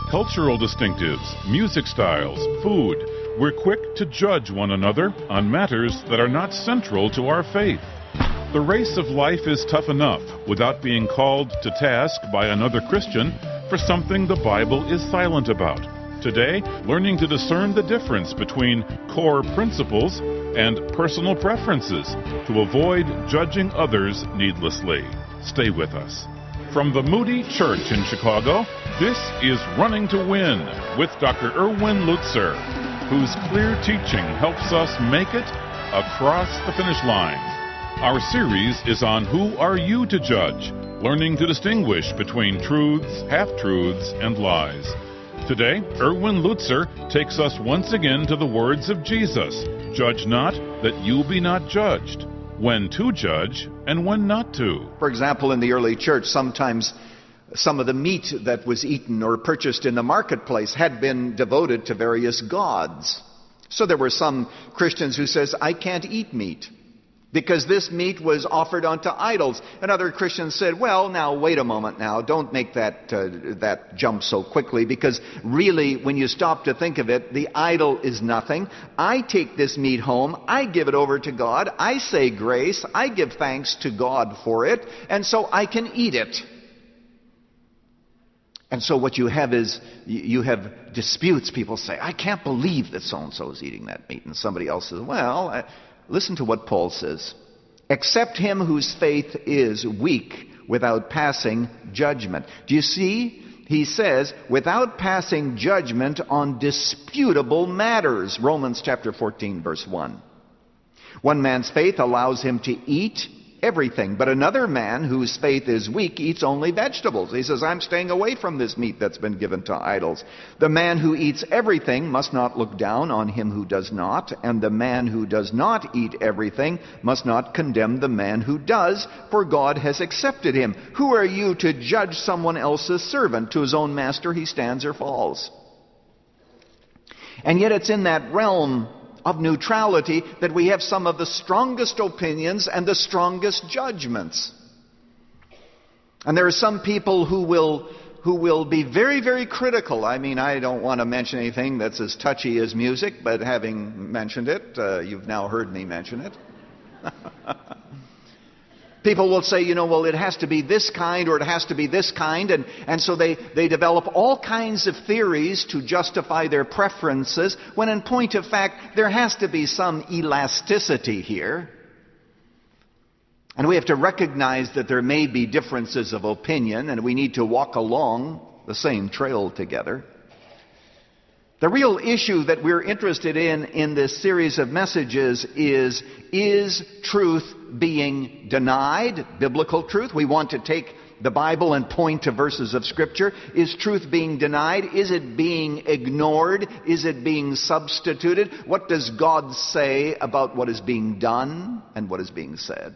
cultural distinctives, music styles, food. We're quick to judge one another on matters that are not central to our faith. The race of life is tough enough without being called to task by another Christian for something the Bible is silent about. Today, learning to discern the difference between core principles and personal preferences to avoid judging others needlessly. Stay with us. From the Moody Church in Chicago, this is Running to Win with Dr. Erwin Lutzer, whose clear teaching helps us make it across the finish line. Our series is on Who Are You to Judge? Learning to distinguish between truths, half-truths, and lies. Today, Erwin Lutzer takes us once again to the words of Jesus. Judge not, that you be not judged. When to judge, and when not to. For example, in the early church, sometimes some of the meat that was eaten or purchased in the marketplace had been devoted to various gods. So there were some Christians who says, I can't eat meat because this meat was offered unto idols. And other Christians said, well, now, wait a moment now. Don't make that jump so quickly, because really, when you stop to think of it, the idol is nothing. I take this meat home. I give it over to God. I say grace. I give thanks to God for it. And so I can eat it. And so what you have is, you have disputes. People say, I can't believe that so-and-so is eating that meat. And somebody else says, well, listen to what Paul says. Accept him whose faith is weak without passing judgment. Do you see? He says, without passing judgment on disputable matters. Romans chapter 14, verse 1. One man's faith allows him to eat everything, but another man whose faith is weak eats only vegetables. He says, I'm staying away from this meat that's been given to idols. The man who eats everything must not look down on him who does not, and the man who does not eat everything must not condemn the man who does, for God has accepted him. Who are you to judge someone else's servant? To his own master he stands or falls. And yet it's in that realm of neutrality that we have some of the strongest opinions and the strongest judgments. And there are some people who will be very, very critical. I mean, I don't want to mention anything that's as touchy as music, but having mentioned it, you've now heard me mention it. People will say, well, it has to be this kind or it has to be this kind. And so they develop all kinds of theories to justify their preferences, when in point of fact, there has to be some elasticity here. And we have to recognize that there may be differences of opinion, and we need to walk along the same trail together. The real issue that we're interested in this series of messages is truth being denied, biblical truth? We want to take the Bible and point to verses of Scripture. Is truth being denied? Is it being ignored? Is it being substituted? What does God say about what is being done and what is being said?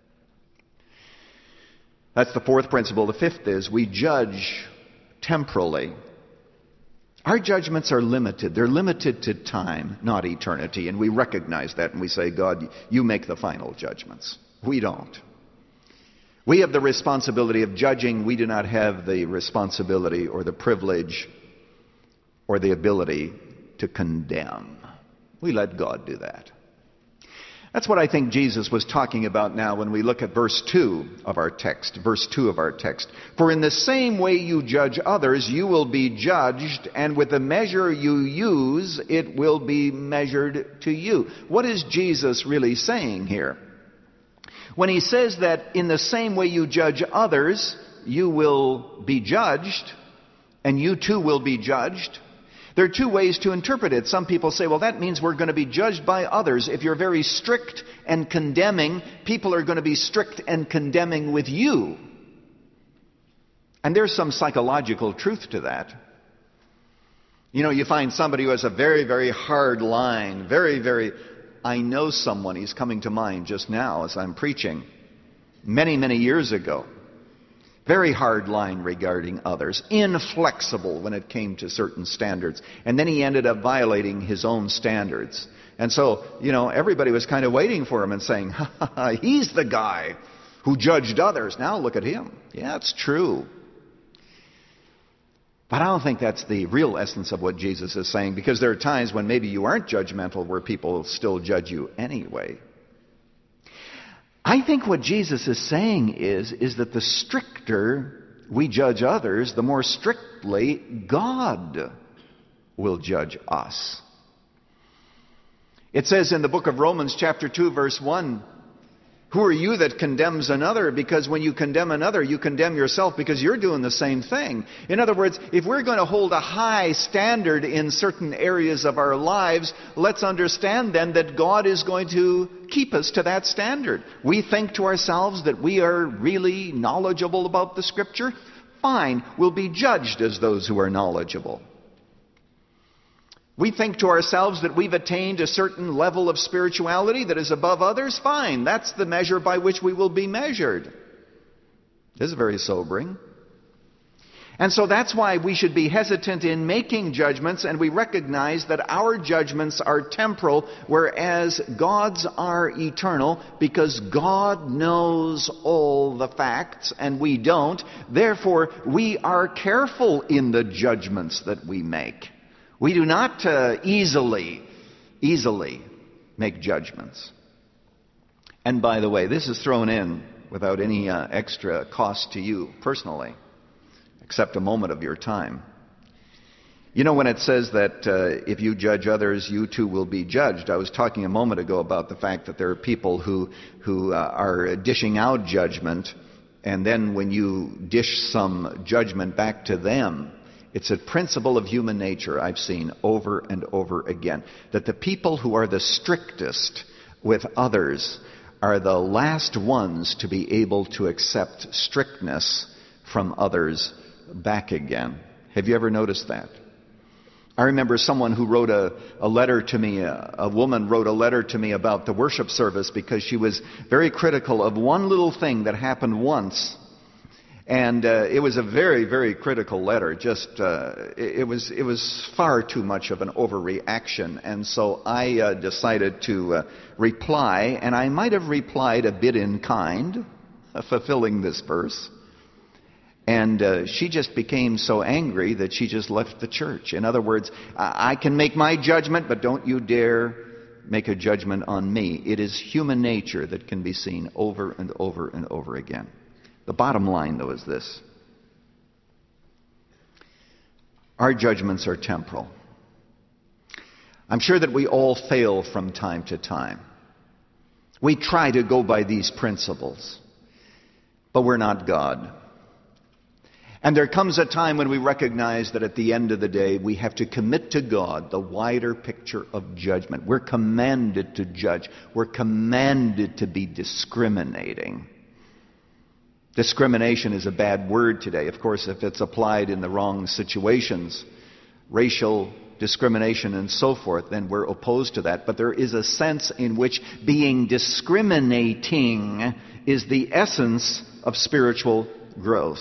That's the fourth principle. The fifth is we judge temporally. Our judgments are limited. They're limited to time, not eternity. And we recognize that and we say, God, you make the final judgments. We don't. We have the responsibility of judging. We do not have the responsibility or the privilege or the ability to condemn. We let God do that. That's what I think Jesus was talking about now when we look at verse 2 of our text. Verse 2 of our text. For in the same way you judge others, you will be judged, and with the measure you use, it will be measured to you. What is Jesus really saying here? When he says that in the same way you judge others, you will be judged, and you too will be judged, there are two ways to interpret it. Some people say, well, that means we're going to be judged by others. If you're very strict and condemning, people are going to be strict and condemning with you. And there's some psychological truth to that. You find somebody who has a very, very hard line, I know someone, he's coming to mind just now as I'm preaching, many, many years ago. Very hard line regarding others. Inflexible when it came to certain standards. And then he ended up violating his own standards. And so, everybody was kind of waiting for him and saying, he's the guy who judged others. Now look at him. Yeah, it's true. But I don't think that's the real essence of what Jesus is saying, because there are times when maybe you aren't judgmental where people still judge you anyway. I think what Jesus is saying is that the stricter we judge others, the more strictly God will judge us. It says in the book of Romans chapter 2 verse 1, who are you that condemns another? Because when you condemn another, you condemn yourself, because you're doing the same thing. In other words, if we're going to hold a high standard in certain areas of our lives, let's understand then that God is going to keep us to that standard. We think to ourselves that we are really knowledgeable about the Scripture. Fine, we'll be judged as those who are knowledgeable. We think to ourselves that we've attained a certain level of spirituality that is above others. Fine, that's the measure by which we will be measured. This is very sobering. And so that's why we should be hesitant in making judgments, and we recognize that our judgments are temporal, whereas God's are eternal, because God knows all the facts and we don't. Therefore, we are careful in the judgments that we make. We do not easily make judgments. And by the way, this is thrown in without any extra cost to you personally, except a moment of your time. You know, when it says that if you judge others, you too will be judged. I was talking a moment ago about the fact that there are people who are dishing out judgment, and then when you dish some judgment back to them, it's a principle of human nature I've seen over and over again, that the people who are the strictest with others are the last ones to be able to accept strictness from others back again. Have you ever noticed that? I remember someone who wrote a letter to me, a woman wrote a letter to me about the worship service because she was very critical of one little thing that happened once. And it was a very, very critical letter. It was far too much of an overreaction. And so I decided to reply, and I might have replied a bit in kind, fulfilling this verse. And she just became so angry that she just left the church. In other words, I can make my judgment, but don't you dare make a judgment on me. It is human nature that can be seen over and over and over again. The bottom line, though, is this. Our judgments are temporal. I'm sure that we all fail from time to time. We try to go by these principles, but we're not God. And there comes a time when we recognize that at the end of the day, we have to commit to God the wider picture of judgment. We're commanded to judge. We're commanded to be discriminating. Discrimination is a bad word today. Of course, if it's applied in the wrong situations, racial discrimination and so forth, then we're opposed to that. But there is a sense in which being discriminating is the essence of spiritual growth.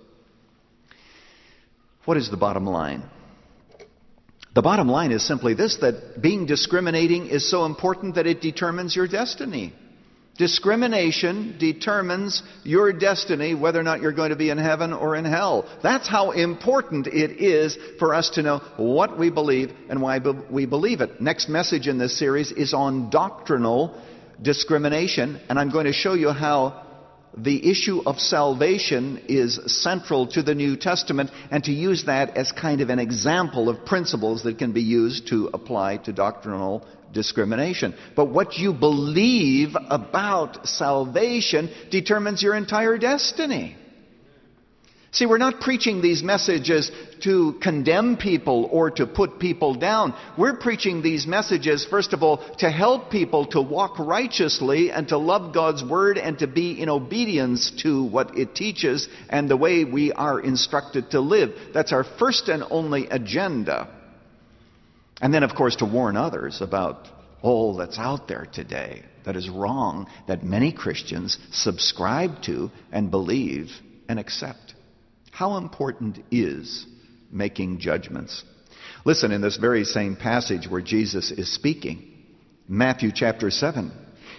What is the bottom line? The bottom line is simply this, that being discriminating is so important that it determines your destiny. Discrimination determines your destiny, whether or not you're going to be in heaven or in hell. That's how important it is for us to know what we believe and why we believe it. Next message in this series is on doctrinal discrimination, and I'm going to show you how the issue of salvation is central to the New Testament, and to use that as kind of an example of principles that can be used to apply to doctrinal discrimination. But what you believe about salvation determines your entire destiny. See, we're not preaching these messages to condemn people or to put people down. We're preaching these messages, first of all, to help people to walk righteously and to love God's Word and to be in obedience to what it teaches and the way we are instructed to live. That's our first and only agenda. And then, of course, to warn others about all that's out there today that is wrong, that many Christians subscribe to and believe and accept. How important is making judgments? Listen, in this very same passage where Jesus is speaking, Matthew chapter 7,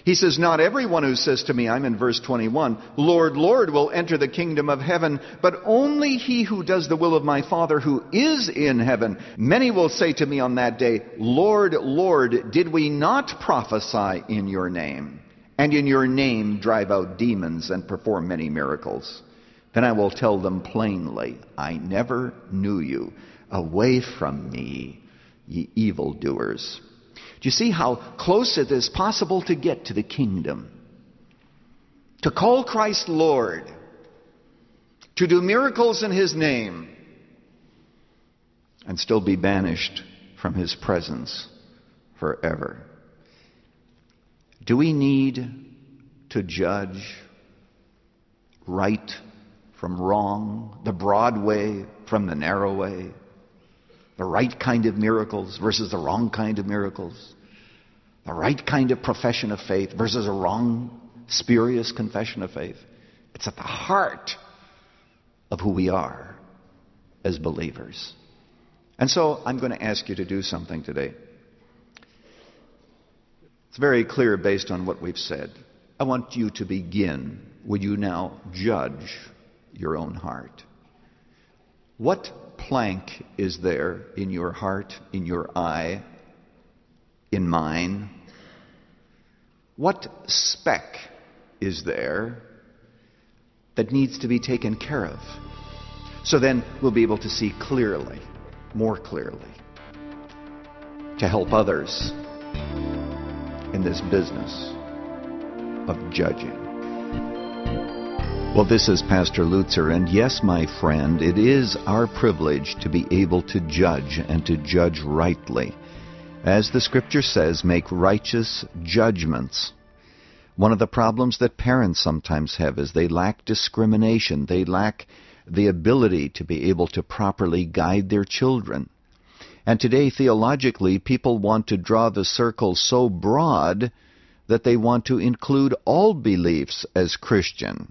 He says, not everyone who says to me, I'm in verse 21, Lord, Lord, will enter the kingdom of heaven, but only he who does the will of my Father who is in heaven. Many will say to me on that day, Lord, Lord, did we not prophesy in your name, and in your name drive out demons and perform many miracles? Then I will tell them plainly, I never knew you. Away from me, ye evildoers. Do you see how close it is possible to get to the kingdom? To call Christ Lord, to do miracles in his name, and still be banished from his presence forever. Do we need to judge right from wrong, the broad way from the narrow way, the right kind of miracles versus the wrong kind of miracles, the right kind of profession of faith versus a wrong, spurious confession of faith? It's at the heart of who we are as believers. And so I'm going to ask you to do something today. It's very clear based on what we've said. I want you to begin. Would you now judge your own heart? What plank is there in your heart, in your eye, in mine? What speck is there that needs to be taken care of? So then we'll be able to see clearly, more clearly, to help others in this business of judging. Well, this is Pastor Lutzer, and yes, my friend, it is our privilege to be able to judge and to judge rightly. As the Scripture says, make righteous judgments. One of the problems that parents sometimes have is they lack discrimination. They lack the ability to be able to properly guide their children. And today, theologically, people want to draw the circle so broad that they want to include all beliefs as Christian,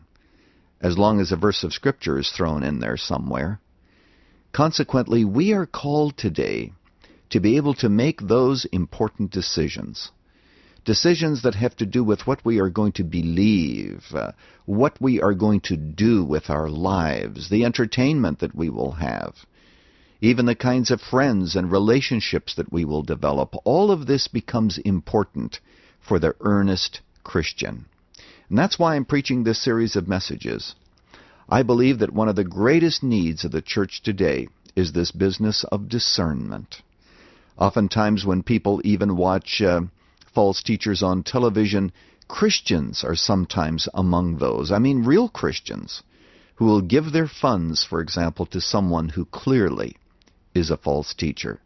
as long as a verse of Scripture is thrown in there somewhere. Consequently, we are called today to be able to make those important decisions. Decisions that have to do with what we are going to believe, what we are going to do with our lives, the entertainment that we will have, even the kinds of friends and relationships that we will develop. All of this becomes important for the earnest Christian. And that's why I'm preaching this series of messages. I believe that one of the greatest needs of the church today is this business of discernment. Oftentimes when people even watch false teachers on television, Christians are sometimes among those. I mean real Christians who will give their funds, for example, to someone who clearly is a false teacher.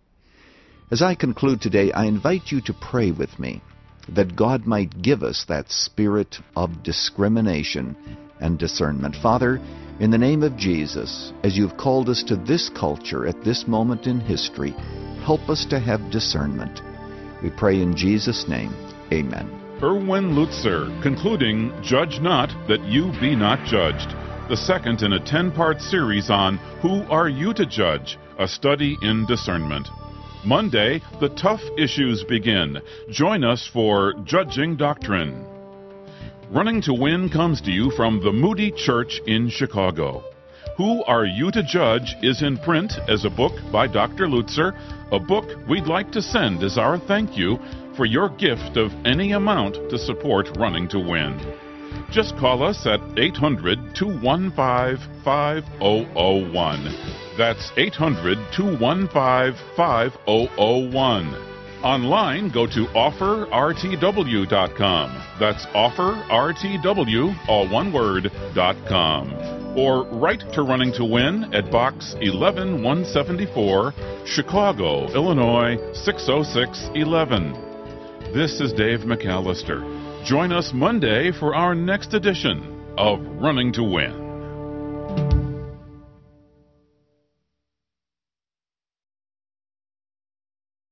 As I conclude today, I invite you to pray with me that God might give us that spirit of discrimination and discernment. Father, in the name of Jesus, as you've called us to this culture at this moment in history, help us to have discernment. We pray in Jesus' name. Amen. Erwin Lutzer, concluding Judge Not, That You Be Not Judged, the second in a 10-part series on Who Are You to Judge? A Study in Discernment. Monday, the tough issues begin. Join us for Judging Doctrine. Running to Win comes to you from the Moody Church in Chicago. Who Are You to Judge is in print as a book by Dr. Lutzer, a book we'd like to send as our thank you for your gift of any amount to support Running to Win. Just call us at 800-215-5001. That's 800-215-5001. Online, go to offerrtw.com. That's offerrtw, all one word, .com. Or write to Running to Win at Box 11174, Chicago, Illinois 60611. This is Dave McAllister. Join us Monday for our next edition of Running to Win.